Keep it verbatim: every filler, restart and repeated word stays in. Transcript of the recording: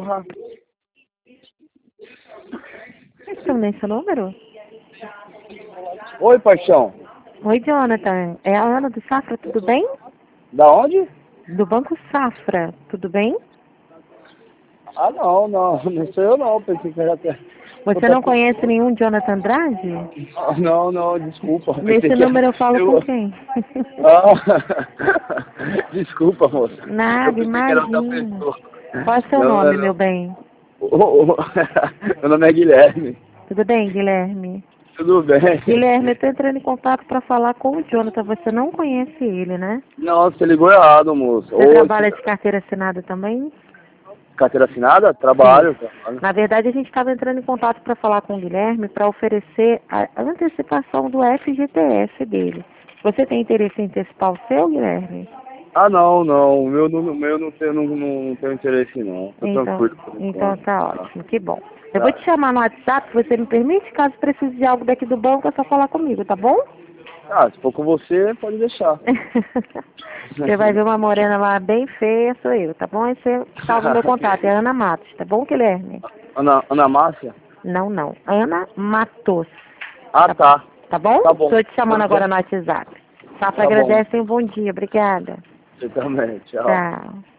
Porra. Esse é nesse número? Oi, paixão. Oi, Jonathan. É a Ana do Safra, tudo bem? Da onde? Do Banco Safra, tudo bem? Ah, não, não. Não sou eu, não. Pensei que era até... Você não conhece nenhum Jonathan Andrade? Ah, não, não, desculpa. Nesse Pensei que número eu era... falo com quem? Ah, desculpa, moça. Eu Nada, pensei que era outra imagina. pessoa. Qual é o seu Não, nome, não, meu não. bem? Ô, ô, meu nome é Guilherme. Tudo bem, Guilherme? Tudo bem? Guilherme, eu tô entrando em contato para falar com o Jonathan. Você não conhece ele, né? Não, você ligou errado, moço. Você Ô, trabalha de carteira assinada também? carteira assinada? Sim. Trabalho, trabalho. Na verdade, a gente estava entrando em contato para falar com o Guilherme para oferecer a a antecipação do F G T S dele. Você tem interesse em antecipar o seu, Guilherme? Ah, não, não. O meu, não, o meu não, tenho, não, não tenho interesse, não. Tô Então, tranquilo por então enquanto. tá Tá. ótimo, que bom. Eu vou Tá. te chamar no WhatsApp, você me permite? Caso precise de algo daqui do banco, é só falar comigo, tá bom? Ah, se for com você, pode deixar. Você vai ver uma morena lá bem feia, sou eu, tá bom? Aí você salva o meu contato, é Ana Matos, tá bom, Guilherme? Ana, Ana Márcia? Não, não. Ana Matos. Ah, Tá, tá. tá bom? Tá bom. Estou te chamando Tudo bem? agora no WhatsApp. Safra Tá bom. agradece e um bom dia. Obrigada. Você também. Tchau. Tchau.